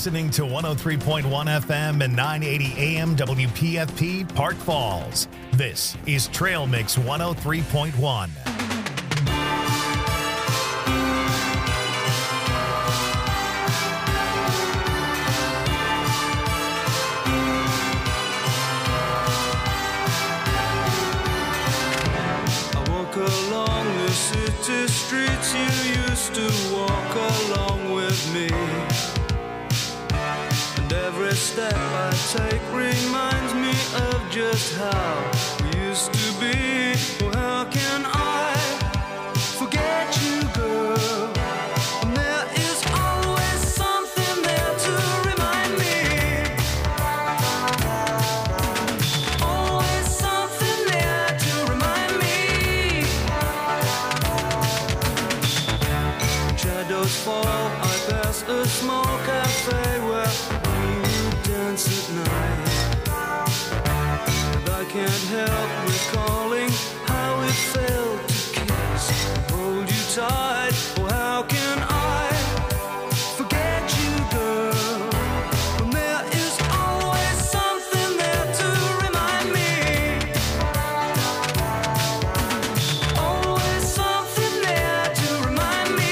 listening to 103.1 FM and 980 AM WPFP Park Falls. This is Trail Mix 103.1. Along the city streets you used to walk along with me, and every step I take reminds me of just how we used to be. Oh, how can I forget you, girl? And there is always something there to remind me. Always something there to remind me. Shadows fall, I pass a small cafe where we would dance at night, and I can't help recalling how it felt to kiss and hold you tight. Oh, how can I forget you, girl, when there is always something there to remind me. Always something there to remind me.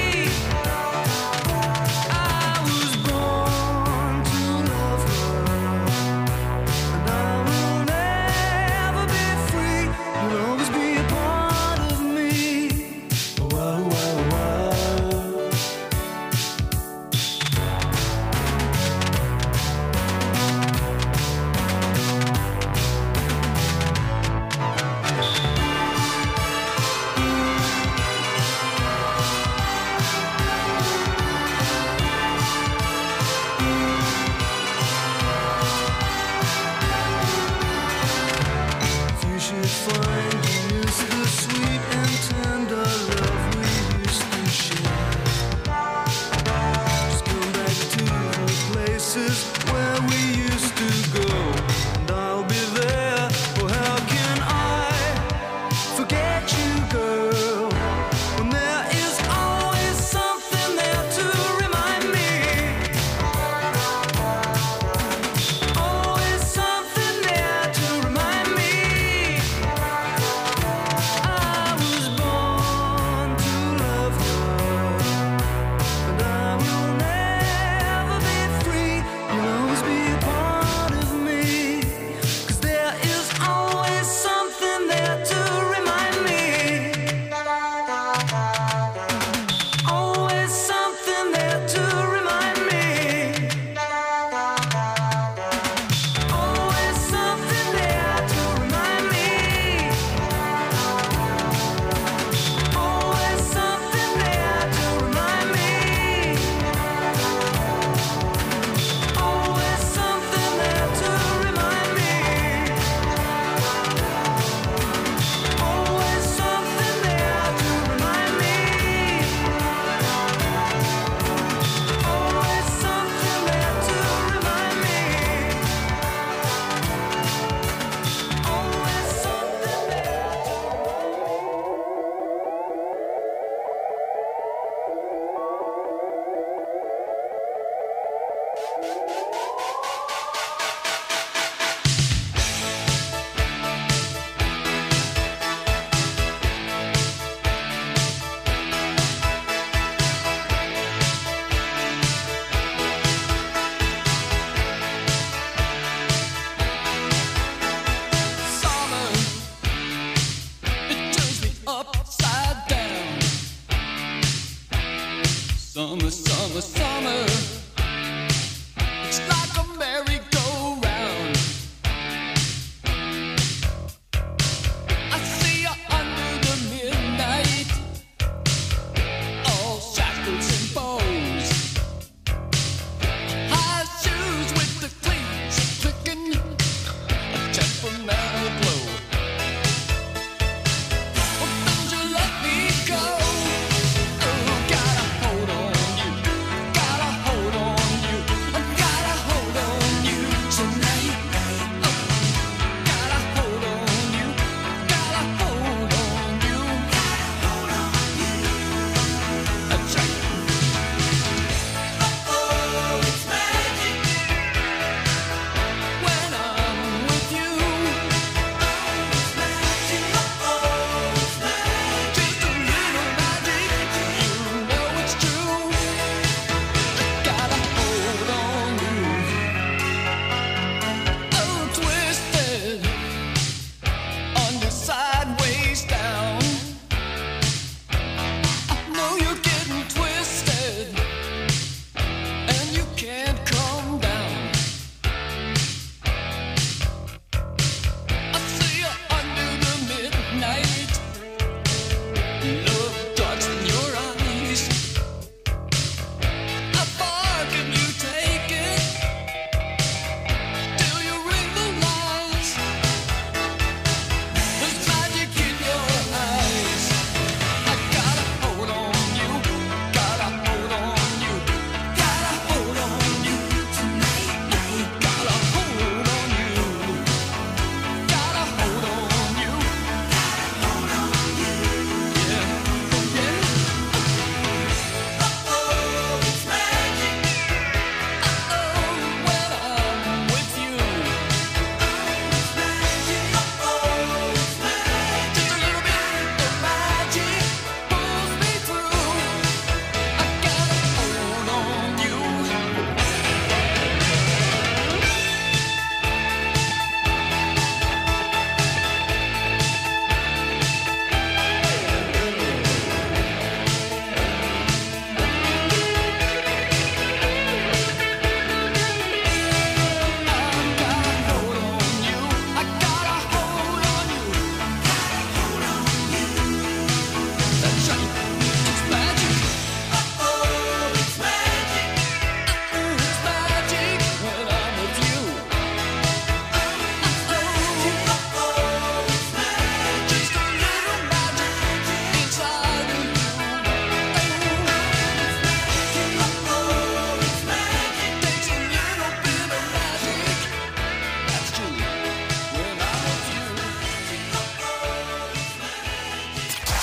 I was born to love her, and I will never be free. You'll always be a part of me. Wow, wow, wow. You should find you miss the sweet and tender love we used to share. Just come back to the places where we used to go, and I'll be there. Oh, how can I forget you, girl, when there is always something there to remind me. Always something there to remind me. I was born to love her, and I will never be free. You'll always be a part of me, 'cause there is always something there to remind me. Always something there to remind me. Always something there to remind me. Always something there to remind me. Always something there to remind me. Always something there to remind me. Always something there to remind me. Always something Summer, it turns me upside down. Summer, summer, summer, it's like a merry-go-round. I see you under the midnight, all shackles and bows. High shoes with the cleats clicking, a temperamental glow. Well, don't you let me go. Oh, got a hold on you. Got a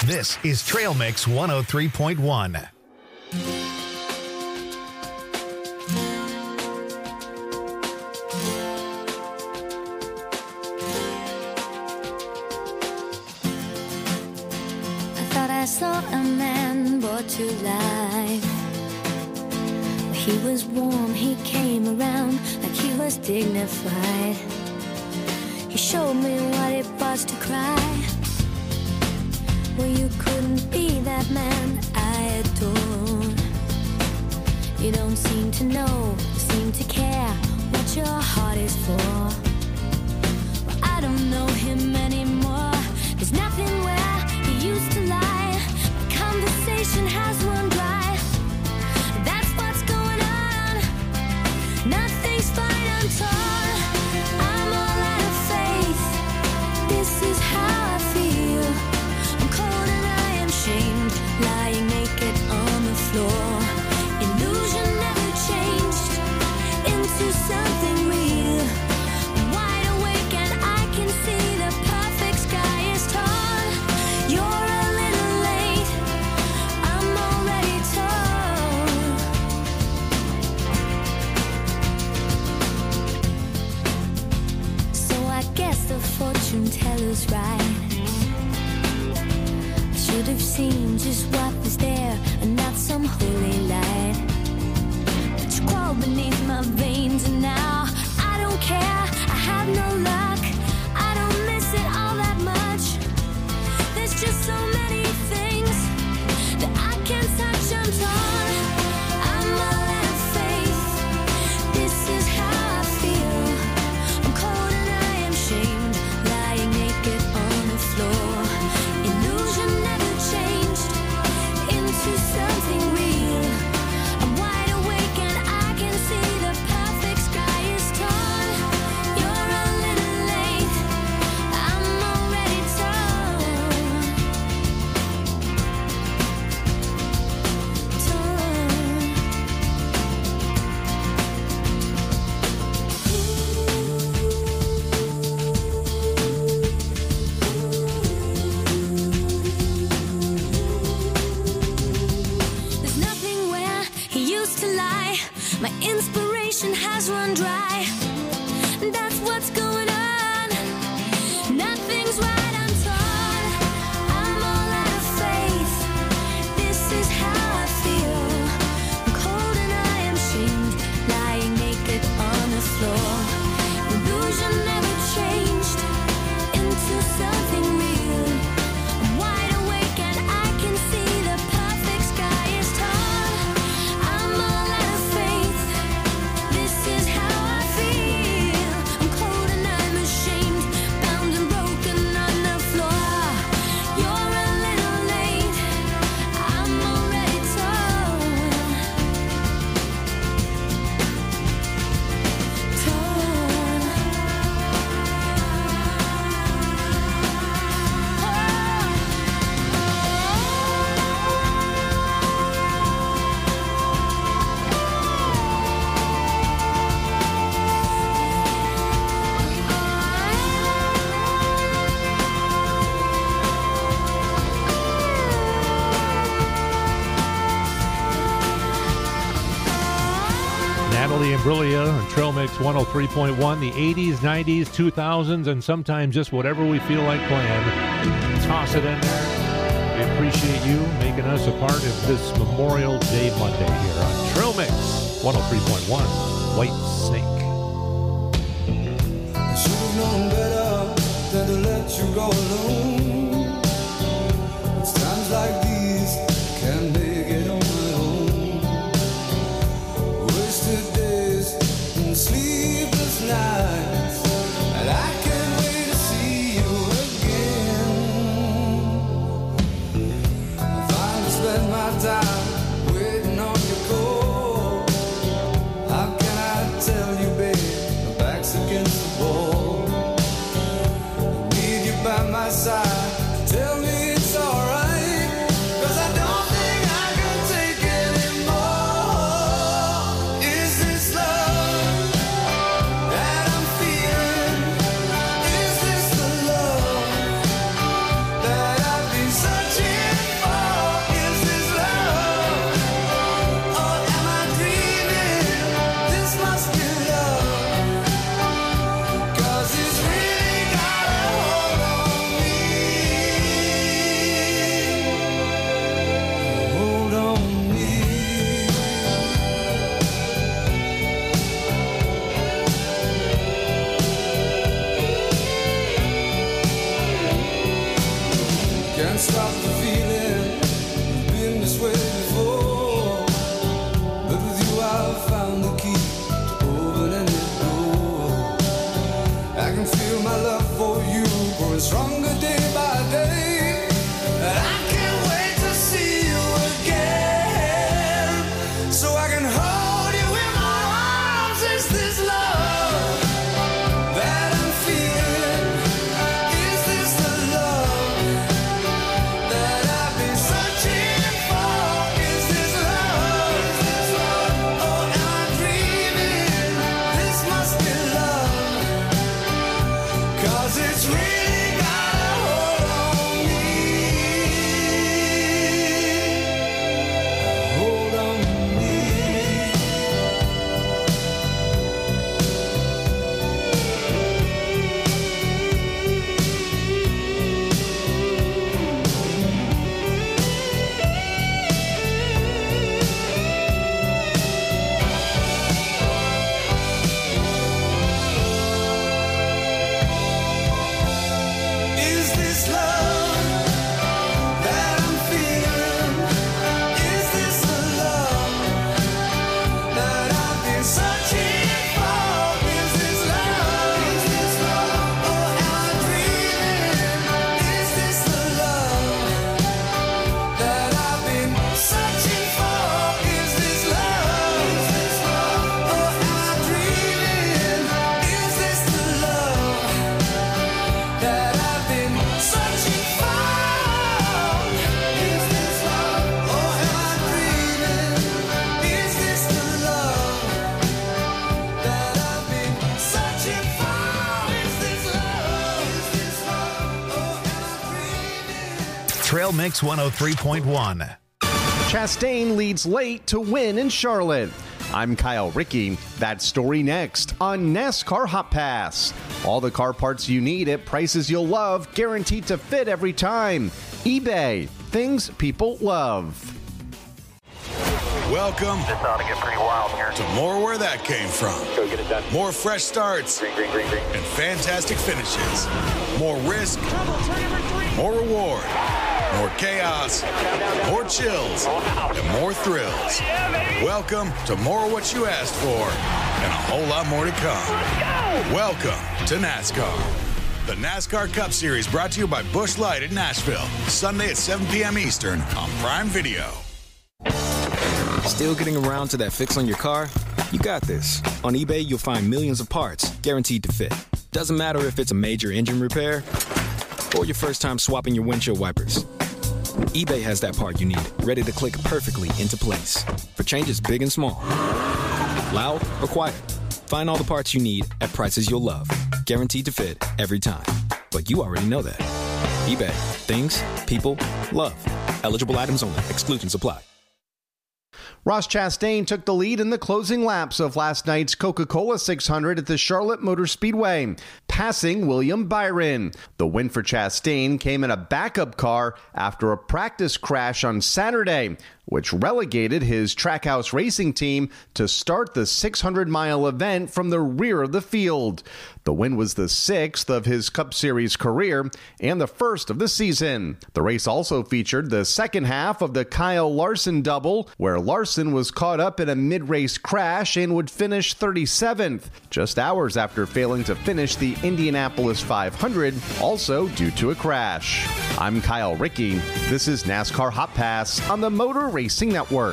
This is Trail Mix 103.1. I saw a man brought to life. He was warm, he came around like he was dignified. He showed me what it was to cry. Well, you couldn't be that man I adored. You don't seem to know, seem to care what your heart is for. Well, I don't know him anymore. There's nothing where he used to lie. Conversation has run dry. That's what's going on. Nothing's fine, I'm torn. I'm all out of faith. This is how I feel. I'm cold and I am shamed, lying naked on the floor. Illusion never changed into something real. I'm wide awake and I can see the perfect sky is torn. You're a little late. I'm already torn. So I guess the fortune teller's right. I should have seen just what was there and not some holy light. But you crawled beneath my veins and now I don't care. I have no luck. I don't miss it all that much. There's just so many things that I can't touch. I'm torn. I'm all out of faith. This is how I feel. I'm cold and I am shamed, lying naked on the floor. Illusion never changed into something real. I'm wide awake and I can see the perfect sky is torn. You're a little late. I'm already torn. There's nothing where he used to lie. My inspiration has run dry. That's what's going on. Nothing's right, I'm torn. I'm all out of faith. This is how I feel. I'm cold and I am shamed, lying naked on the floor. Illusion never changed into something real. I'm wide awake and I can see the perfect sky is torn. I'm all out of faith. This is how I feel. I'm cold and I'm ashamed, bound and broken on the floor. You're a little late. I'm already torn. Natalie Imbruglia on Trail Mix 103.1, the 80s, 90s, 2000s, and sometimes just whatever we feel like playing. Toss it in there. We appreciate you making us a part of this Memorial Day Monday here on Trail Mix 103.1, White Snake. I should have known better than to let you go alone. It's times like these I can't make it on my own. Wasted days and sleepless nights, and I can't wait to see you again. I finally spent my time waiting on your call. How can I tell you, babe, my back's against the wall? Need you by my side, tell me it's alright, 'cause I don't think I can take anymore. Is this love that I'm feeling? Is this the love that I've been searching can't stop the feeling. I've been this way before, but with you I've found the key to open any door. I can feel my love for you growing stronger day by day. I can't wait to see you again, so I can hold you in my arms. Is this love that I'm feeling? Is this the love that I've been searching for? Is this love? Oh, am I dreaming? This must be love, 'cause it's really got a hold on me. Hold on me. Is this love that I'm feeling? Is this the love that I've been searching for? Is this love? Oh, am I dreaming? Is this the love that I've been searching for? Is this love? Oh, am I dreaming? Is this the love that I've been searching for? Is this love? Oh, am I dreaming? Is this the love that I've been searching for? Is this love? Oh, am I dreaming? Trail Mix 103.1. Chastain leads late to win in Charlotte. I'm Kyle Rickey. That story next on NASCAR Hot Pass. All the car parts you need at prices you'll love, guaranteed to fit every time. eBay, things people love. Welcome This ought to get pretty wild here. to more where that came from. Go get it done. More fresh starts Green, green, green, green. and fantastic finishes. More risk, more reward, more chaos, more chills, and more thrills. Welcome to more what you asked for and a whole lot more to come. Welcome to NASCAR. The NASCAR Cup Series brought to you by Busch Light at Nashville. Sunday at 7 p.m. Eastern on Prime Video. Still getting around to that fix on your car? You got this. On eBay, you'll find millions of parts guaranteed to fit. Doesn't matter if it's a major engine repair or your first time swapping your windshield wipers. eBay has that part you need, ready to click perfectly into place for changes big and small. Loud or quiet, find all the parts you need at prices you'll love. Guaranteed to fit every time. But you already know that. eBay. Things people love. Eligible items only. Exclusions apply. Ross Chastain took the lead in the closing laps of last night's Coca-Cola 600 at the Charlotte Motor Speedway, passing William Byron. The win for Chastain came in a backup car after a practice crash on Saturday, which relegated his Trackhouse Racing team to start the 600-mile event from the rear of the field. The win was the 6th of his Cup Series career and the first of the season. The race also featured the second half of the Kyle Larson double, where Larson was caught up in a mid-race crash and would finish 37th, just hours after failing to finish the Indianapolis 500, also due to a crash. I'm Kyle Rickey. This is NASCAR Hot Pass on the Motor Racing Network.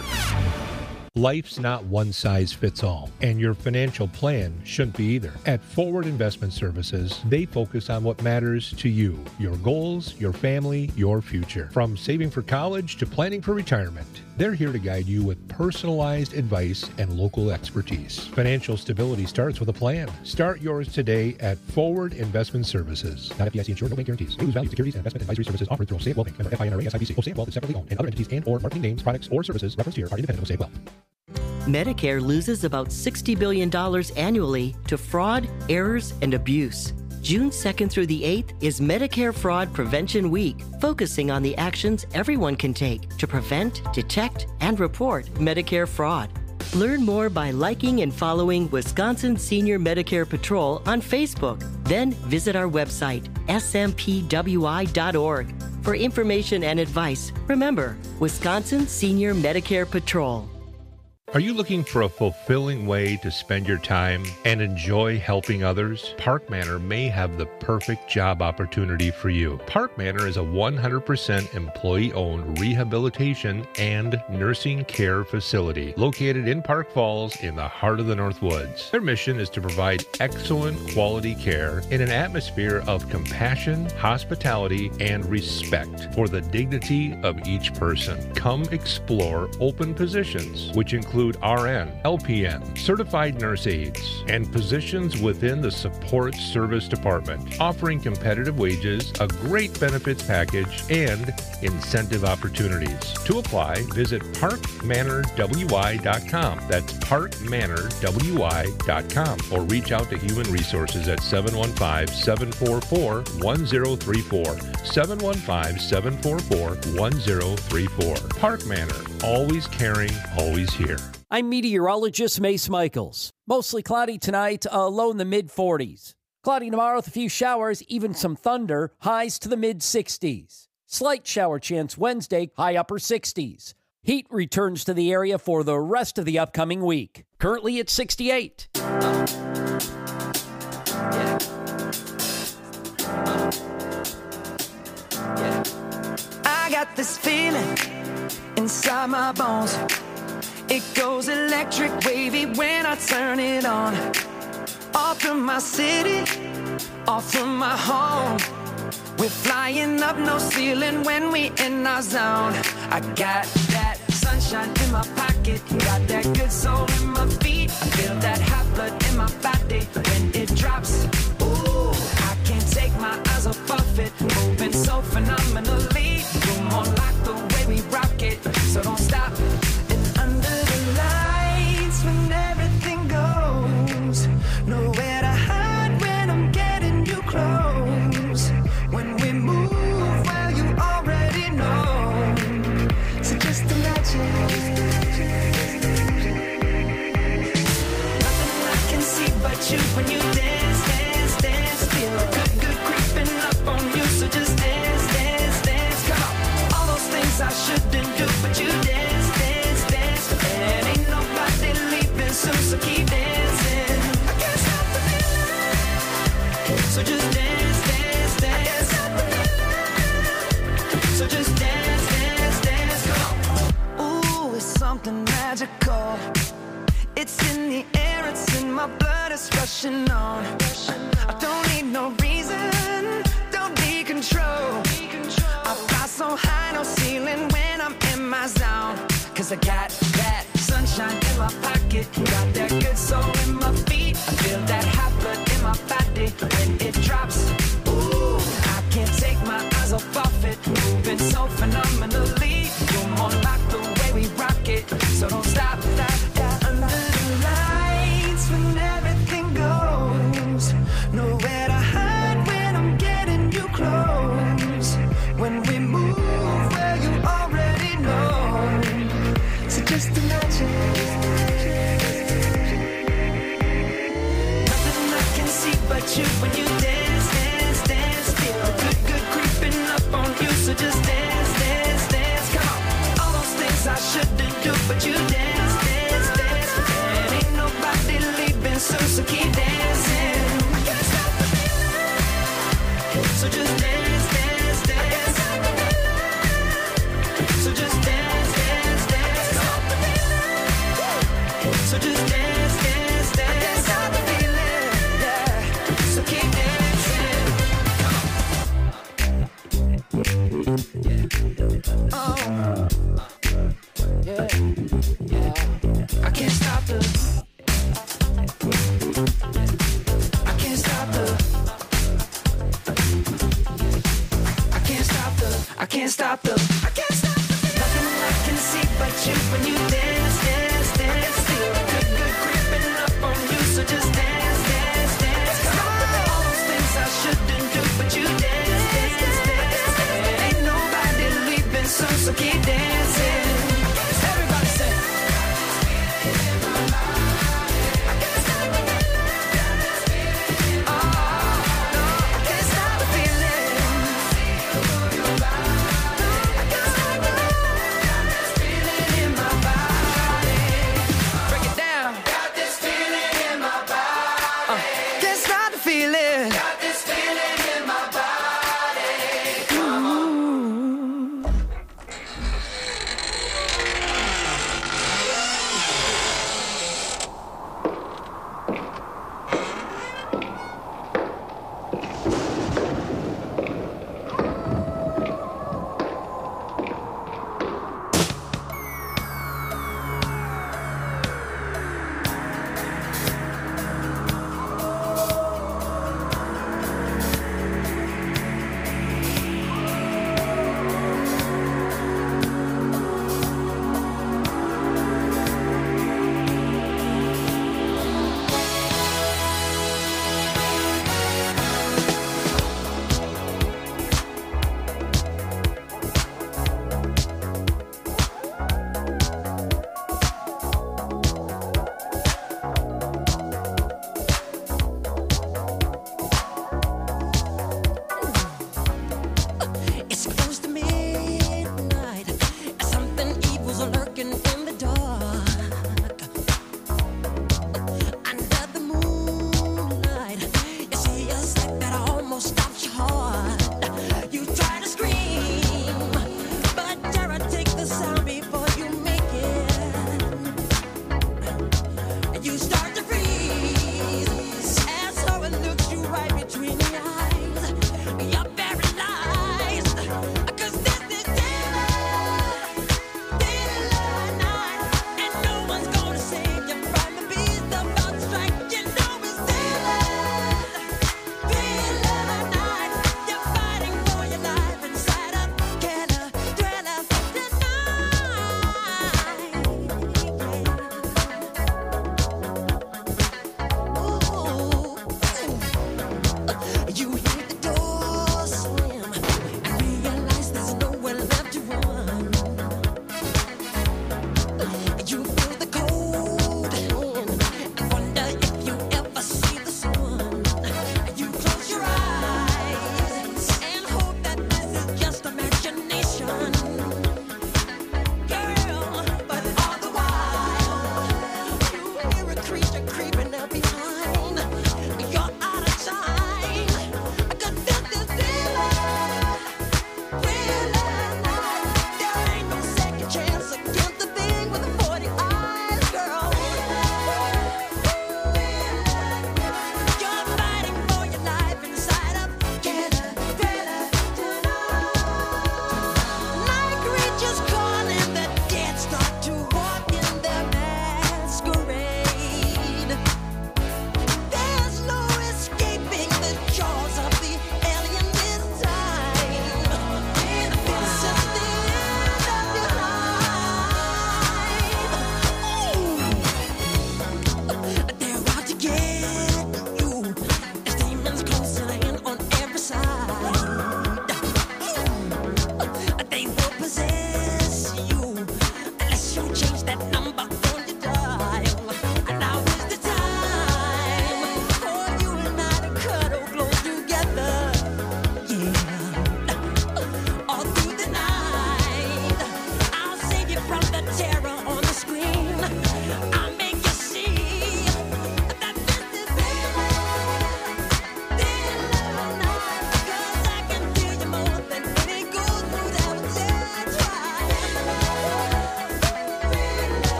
Life's not one size fits all, and your financial plan shouldn't be either. At Forward Investment Services, they focus on what matters to you, your goals, your family, your future. From saving for college to planning for retirement, they're here to guide you with personalized advice and local expertise. Financial stability starts with a plan. Start yours today at Forward Investment Services. Not FDIC insured, no bank guarantees. May lose value. Securities and investment advisory services offered through Osaic Wealth Bank. Member FINRA SIPC. Osaic Wealth is separately owned, and other entities and/or marketing names, products, or services referenced here are independent of Osaic Wealth. Medicare loses about $60 billion annually to fraud, errors, and abuse. June 2nd through the 8th is Medicare Fraud Prevention Week, focusing on the actions everyone can take to prevent, detect, and report Medicare fraud. Learn more by liking and following Wisconsin Senior Medicare Patrol on Facebook. Then visit our website, smpwi.org. For information and advice, remember Wisconsin Senior Medicare Patrol. Are you looking for a fulfilling way to spend your time and enjoy helping others? Park Manor may have the perfect job opportunity for you. Park Manor is a 100% employee-owned rehabilitation and nursing care facility located in Park Falls in the heart of the North Woods. Their mission is to provide excellent quality care in an atmosphere of compassion, hospitality, and respect for the dignity of each person. Come explore open positions, which include RN, LPN, certified nurse aides, and positions within the support service department, offering competitive wages, a great benefits package, and incentive opportunities. To apply, visit parkmanorwy.com. That's parkmanorwy.com, or reach out to Human Resources at 715-744-1034. 715-744-1034. Park Manor, always caring, always here. I'm meteorologist Mace Michaels. Mostly cloudy tonight, low in the mid-40s. Cloudy tomorrow with a few showers, even some thunder, highs to the mid-60s. Slight shower chance Wednesday, high upper 60s. Heat returns to the area for the rest of the upcoming week. Currently at 68. I got this feeling inside my bones. It goes electric wavy when I turn it on. Off from my city, off from my home. We're flying up, no ceiling when we in our zone. I got that sunshine in my pocket, got that good soul in my feet. I feel that hot blood in my body when it drops. Ooh, I can't take my eyes off it, moving so phenomenally. You're more like the way we rock it, so don't stop. When everything goes, nowhere to hide when I'm getting you close. When we move, well, you already know. So just imagine. Nothing I can see but you when you dance, dance, dance. Feel good creeping up on you. So just dance, dance, dance. Come on. All those things I shouldn't do, but you dance, dance, dance. And ain't nobody leaving soon, so keep dancing. I can't stop the feeling. So just dance, dance, dance. I can't stop the feeling. So just dance, dance, dance. Come on. Ooh, it's something magical. It's in the air, it's in my blood, it's rushing on. I don't need no reason, don't need control. I fly so high, no ceiling when I'm in my zone. Cause I got that sunshine in my pocket, got that good soul in my feet. I feel that hot blood in my body when it drops. Ooh, I can't take my eyes off it, moving so phenomenally. You're more like the way we rock it, so don't stop that. Under the lights when everything goes, nowhere to hide when I'm getting you close. When we move, well, you already know. So just imagine. Nothing I can see but you when you dance, dance, dance. Feel good creeping up on you. So just dance, dance, dance. Come on. All those things I shouldn't do, but you dance, dance, dance. And ain't nobody leaving soon, so keep dancing. I can't stop the feeling. So just dance, dance, dance. I can't stop the feeling. So just dance, dance, dance. So just dance, dance, dance. I can't stop the feeling, yeah. So keep dancing. Oh, yeah, yeah. I can't stop the. I can't stop the. I can't stop the. I can't stop the. I can't stop the. Nothing I can see but you when you dance, dance, dance. Feel good creeping up on you. So just dance, dance, dance. All those things I shouldn't do, but you dance, dance, dance. Ain't nobody leaving soon, so keep dancing. Everybody say. I can't stop the feeling. Oh, no, I can't stop the feeling.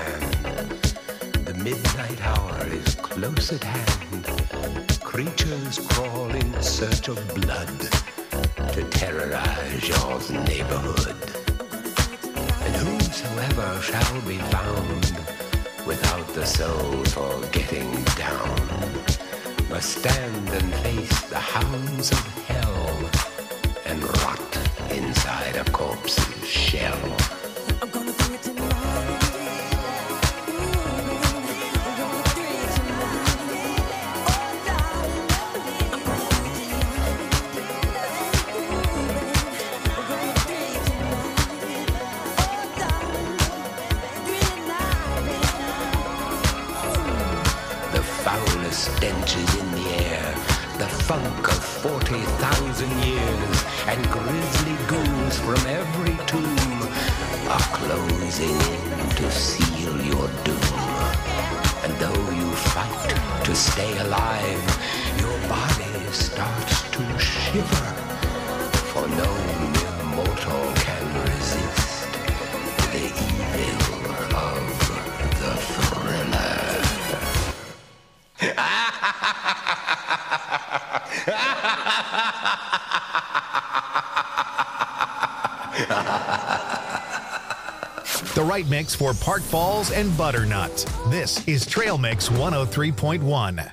land. The midnight hour is close at hand. Creatures crawl in search of blood to terrorize your neighborhood. And whosoever shall be found without the soul for getting down must stand and face the hounds of hell and rot inside a corpse's shell. Stenches in the air, the funk of 40,000 years, and grisly ghouls from every tomb are closing in to seal your doom. And though you fight to stay alive, your body starts to shiver, for no mere mortal can resist the evil of the thriller. The right mix for Park Falls and Butternut. This is Trail Mix 103.1.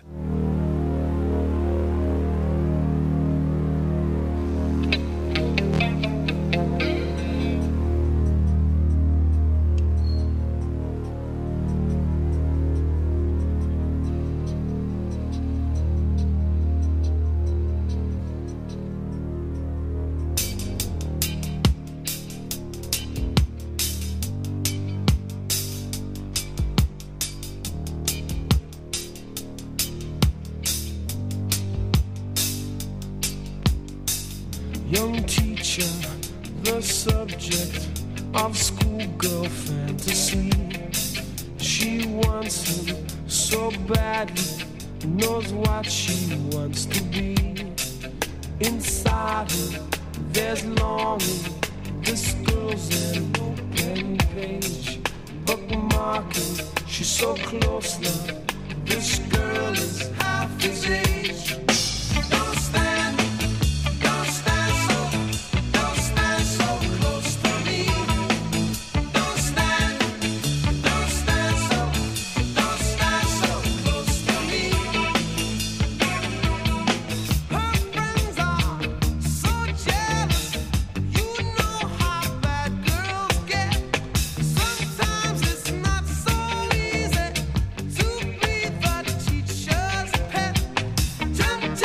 Young teacher, the subject of schoolgirl fantasy. She wants him so badly, knows what she wants to be. Inside her, there's longing. This girl's an open page, bookmarking. She's so close now. This girl is half his age. Sometimes it's not so easy to be the teacher's pet.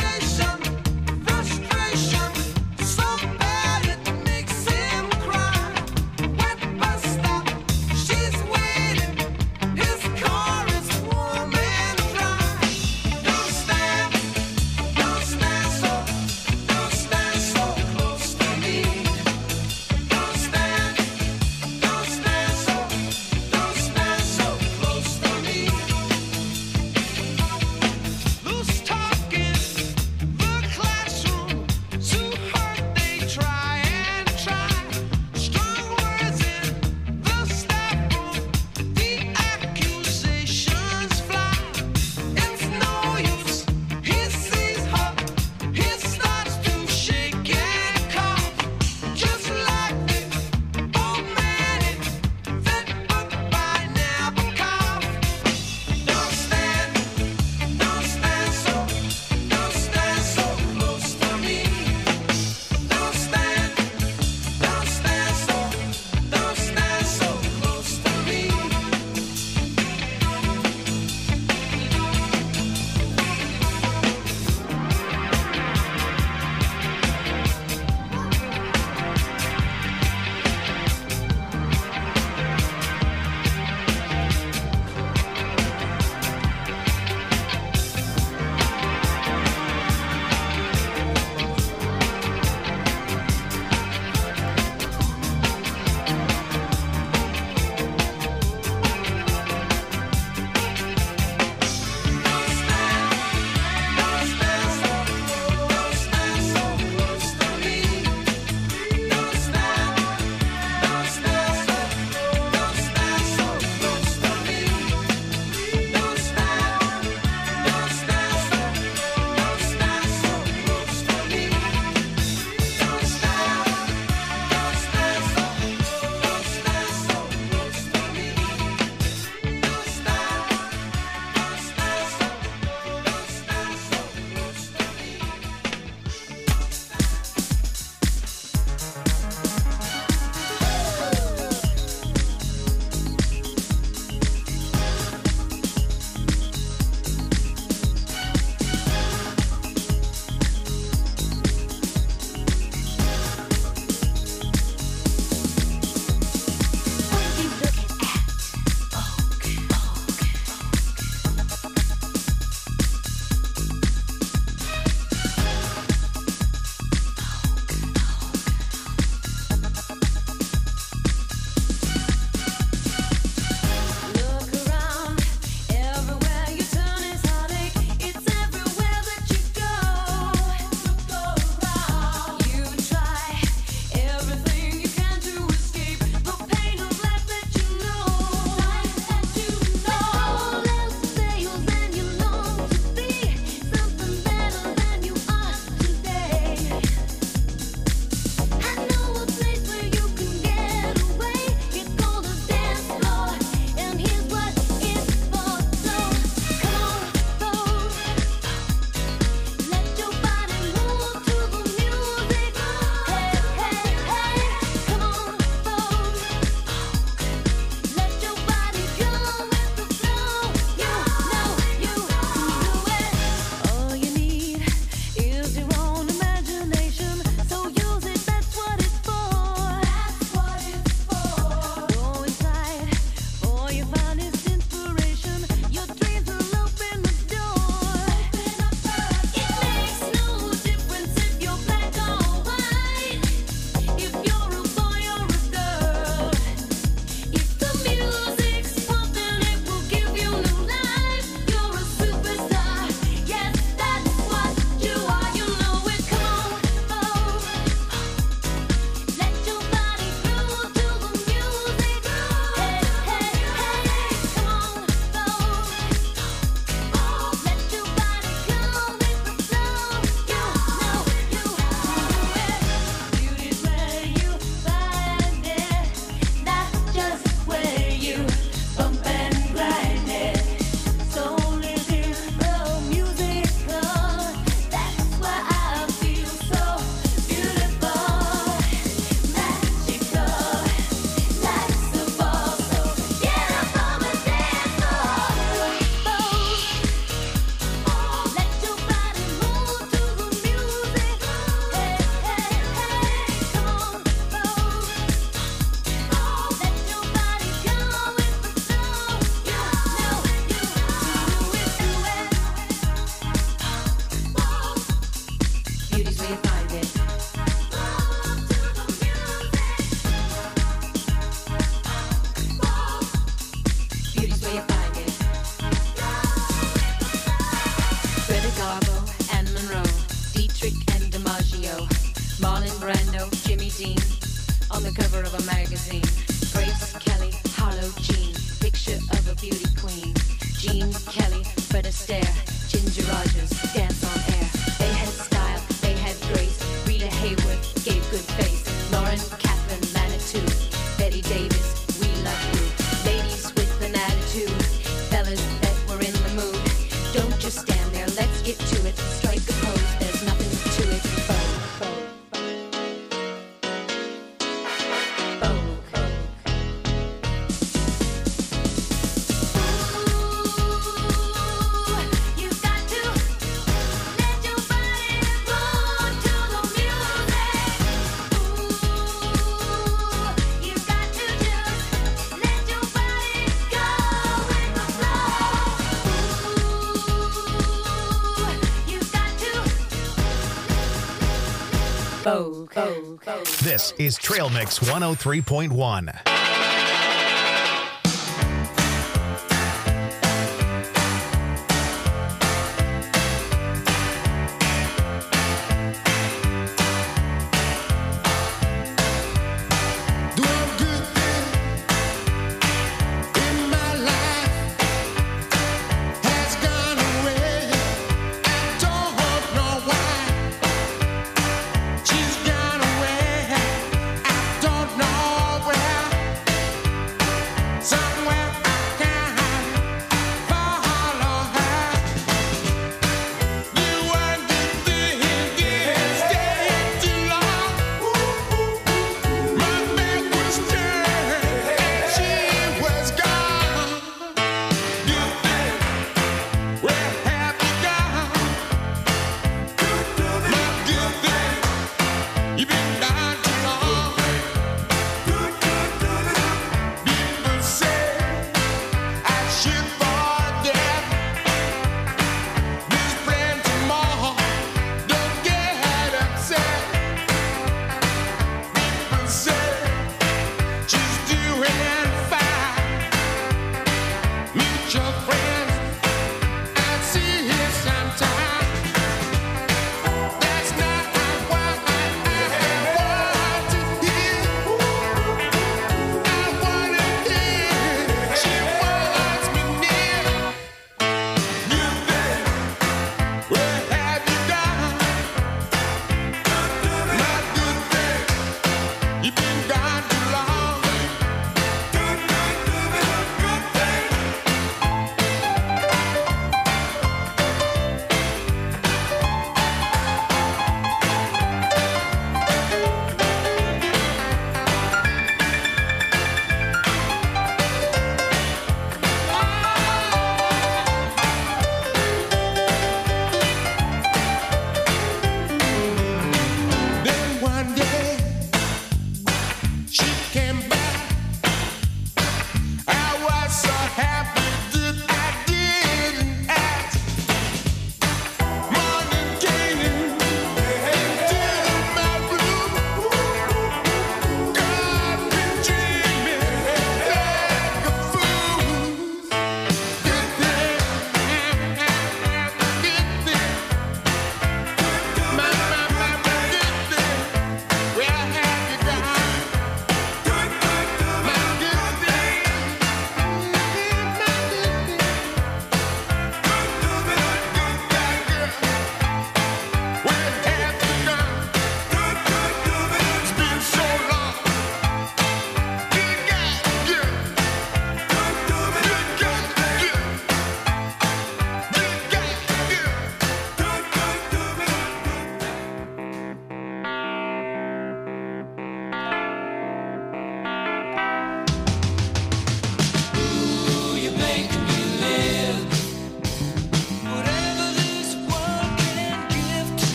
Brando, Jimmy Dean, on the cover of a magazine. Grace Kelly, Harlow Jean, picture of a beauty queen. Jean Kelly, Fred Astaire, Ginger Rogers, dance on air. They had style, they had grace. Rita Hayworth gave good face. Lauren, Catherine, Manitou, Betty Davis, we love you. Ladies with an attitude, fellas that were in the mood. Don't just stand there, let's get to it. Strike a pose, there's nothing to it. This is Trail Mix 103.1. She's gone away. I don't know where.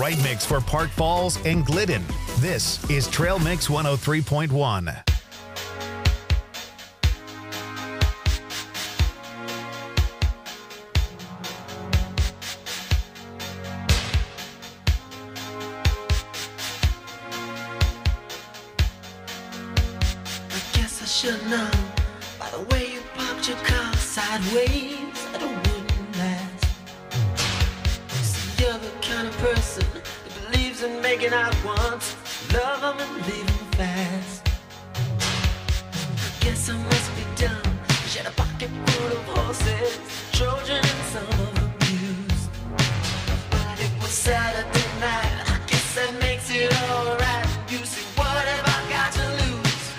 right mix for Park Falls and Glidden. This is Trail Mix 103.1. Should know by the way you popped your car sideways that it wouldn't last. See, you're the kind of person that believes in making out once, love them and leave them fast. I guess I must be dumb. She had a pocket full of horses, Trojan and some of them used. But it was Saturday night. I guess that makes it alright. You see, what have I got to lose?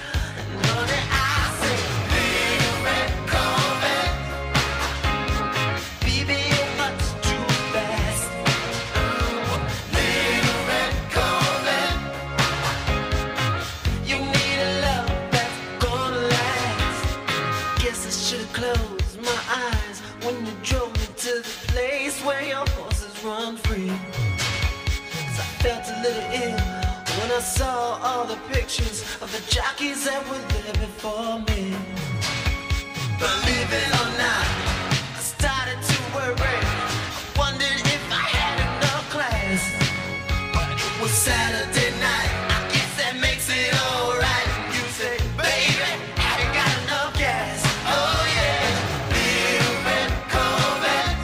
Run free. So I felt a little ill when I saw all the pictures of the jockeys that were there before me. Believe it or not, I started to worry. I wondered if I had enough class. But it was Saturday night. I guess that makes it alright. You say, baby, have you got enough gas? Oh yeah, little red Corvette.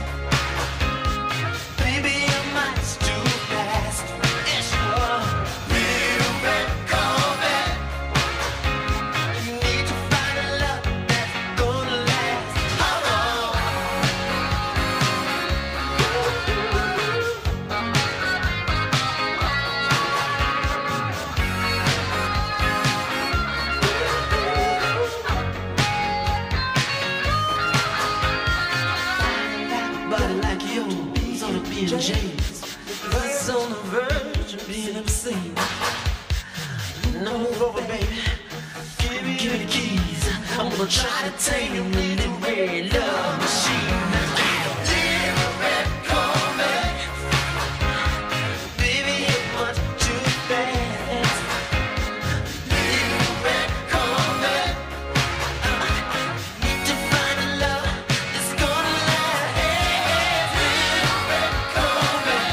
Baby, I might too fast. Yes, you are. Little red Corvette. You need to find a love that's gonna last. Body like yours on a B&J's, that's on the verge of being obscene. Now move over, baby. Give me the keys. I'm gonna try to tame you with the red love machine. Little red Corvette. Baby, it was too fast. Little red Corvette. Need to find a love that's gonna last. Little red Corvette.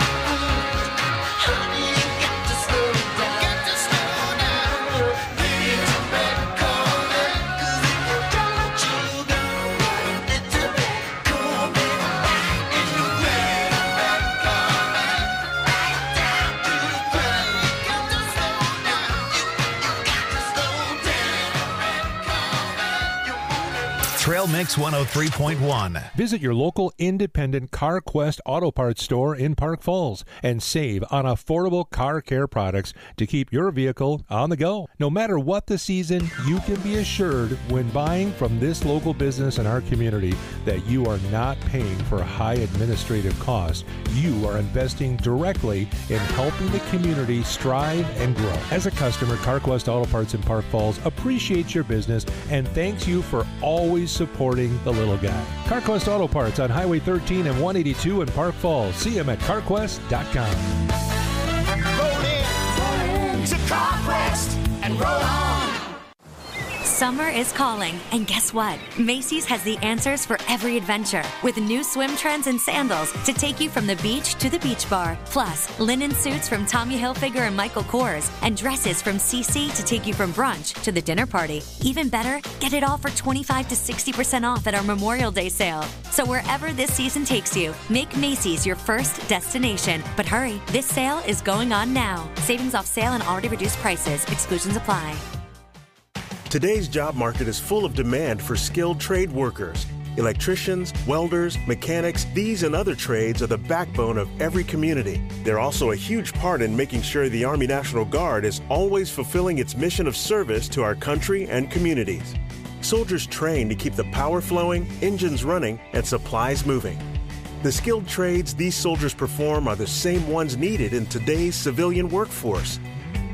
Honey, you got to slow down. Little red Corvette. 'Cause if you don't, you go. Little red Corvette. And you little red Corvette. Right down to the ground. You got to slow down. You got to slow down. Trail Mix 103.1. Visit your local independent CarQuest Auto Parts store in Park Falls and save on affordable car care products to keep your vehicle on the go. No matter what the season, you can be assured when buying from this local business in our community that you are not paying for high administrative costs. You are investing directly in helping the community strive and grow. As a customer, CarQuest Auto Parts in Park Falls appreciates your business and thanks you for always supporting the little guy. CarQuest Auto Parts on Highway 13 and 182 in Park Falls. See them at carquest.com. Roll in to CarQuest and roll on. Summer is calling, and guess what? Macy's has the answers for every adventure, with new swim trends and sandals to take you from the beach to the beach bar. Plus, linen suits from Tommy Hilfiger and Michael Kors, and dresses from CC to take you from brunch to the dinner party. Even better, get it all for 25 to 60% off at our Memorial Day sale. So wherever this season takes you, make Macy's your first destination. But hurry, this sale is going on now. Savings off sale and already reduced prices. Exclusions apply. Today's job market is full of demand for skilled trade workers. Electricians, welders, mechanics, these and other trades are the backbone of every community. They're also a huge part in making sure the Army National Guard is always fulfilling its mission of service to our country and communities. Soldiers train to keep the power flowing, engines running, and supplies moving. The skilled trades these soldiers perform are the same ones needed in today's civilian workforce.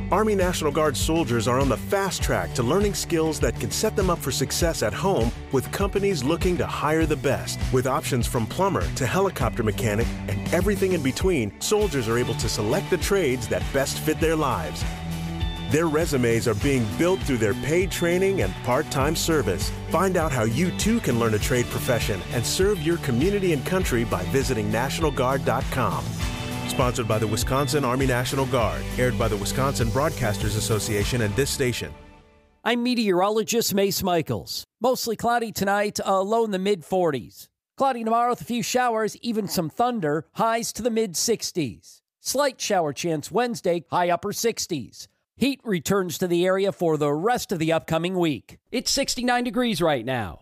Army National Guard soldiers are on the fast track to learning skills that can set them up for success at home with companies looking to hire the best. With options from plumber to helicopter mechanic and everything in between, soldiers are able to select the trades that best fit their lives. Their resumes are being built through their paid training and part-time service. Find out how you too can learn a trade profession and serve your community and country by visiting NationalGuard.com. Sponsored by the Wisconsin Army National Guard. Aired by the Wisconsin Broadcasters Association and this station. I'm meteorologist Mace Michaels. Mostly cloudy tonight, low in the mid-40s. Cloudy tomorrow with a few showers, even some thunder, highs to the mid-60s. Slight shower chance Wednesday, high upper 60s. Heat returns to the area for the rest of the upcoming week. It's 69 degrees right now.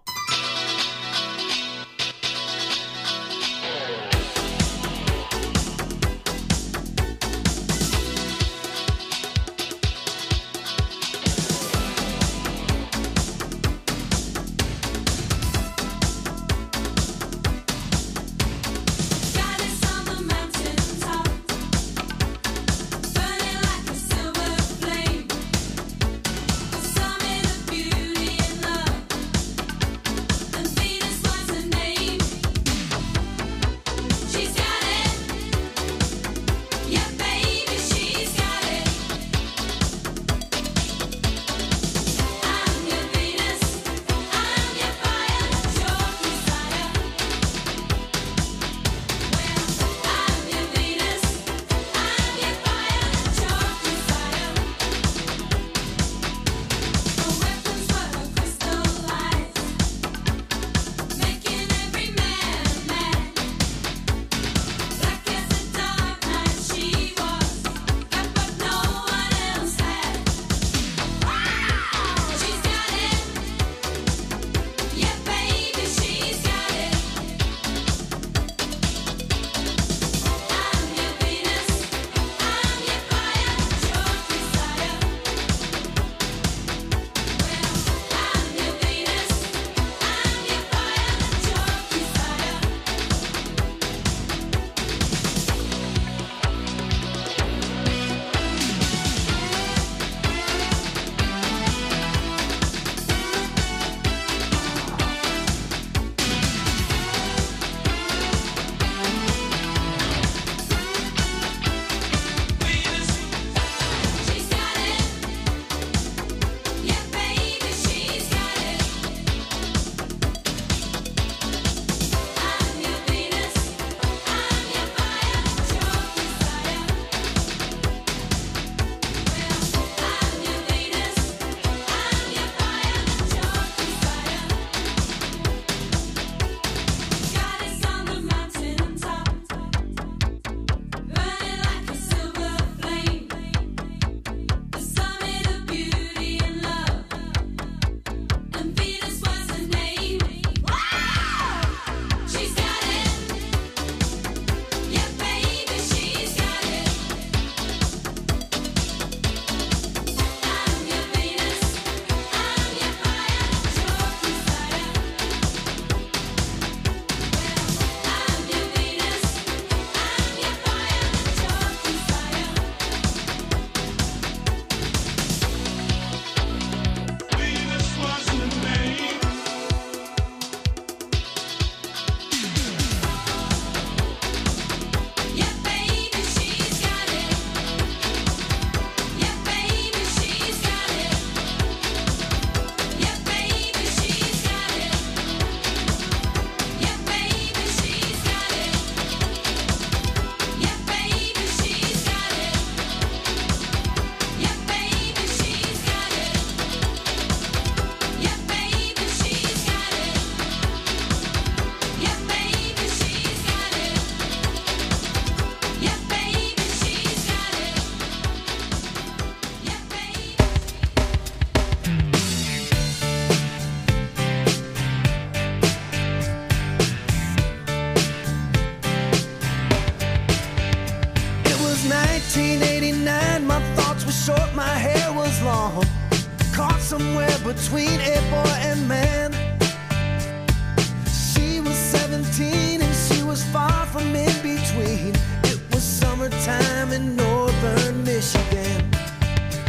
somewhere between a boy and man. She was 17 and she was far from in between. It was summertime in northern Michigan.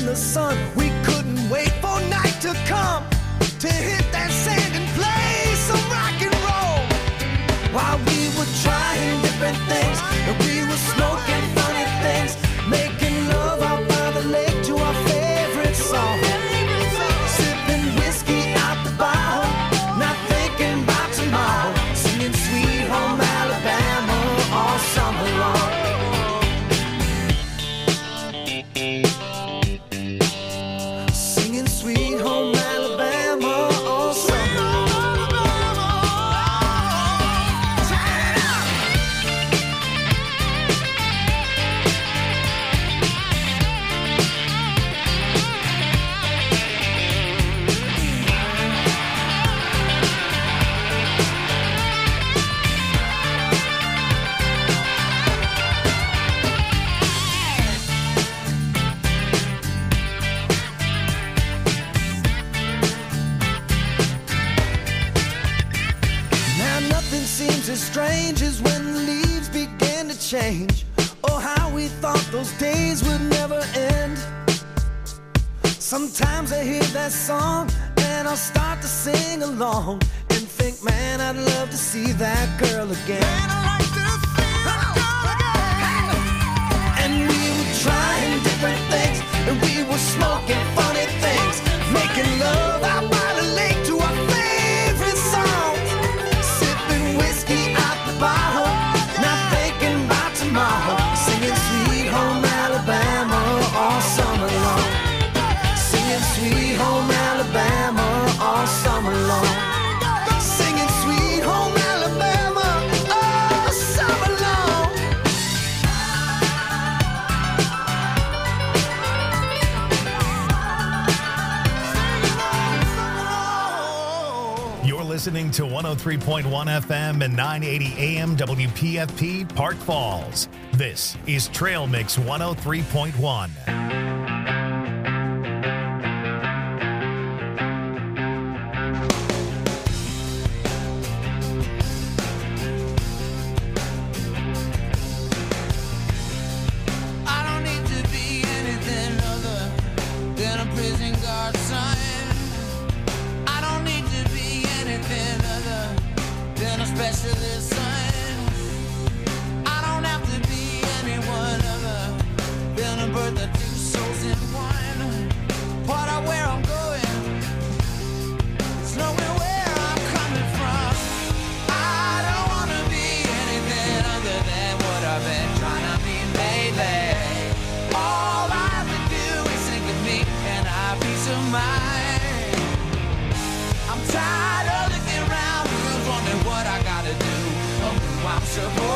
in the sun. We couldn't wait for night to come to hit that sand and play some rock and roll. While we were trying different things, and we were smoking funny things, making love out by the lake to our favorite song. Sipping whiskey out the bottle, not thinking about tomorrow, singing Sweet Home Alabama all summer long. Singing Sweet Home Alabama all summer long. Now nothing seems as strange as when the leaves began to change. Oh, how we thought those days would never end. Sometimes I hear that song and I'll start to sing along and think, man, I'd love to see that girl again. Man, I'd like to see that girl again. And we were trying different things, and we were smoking funny things, making love out by the lake to our favorite songs, sipping whiskey out the bottle, not thinking about tomorrow, singing Sweet Home Alabama all summer long. Singing Sweet Home Alabama all summer long. Singing Sweet Home Alabama all summer long. You're listening to 103.1 FM and 980 AM WPFP Park Falls. This is Trail Mix 103.1. I don't need to be anything other than a prison guard son. I don't need to be anything other than a specialist son. I don't have to be anyone other than a birth of two souls in one. Part of where I'm going is knowing where I'm coming from. I don't want to be anything other than what I've been trying to be lately. All I have to do is think of me and have peace of mind. I'm tired of looking around, who's wondering what I gotta do, or who I'm supposed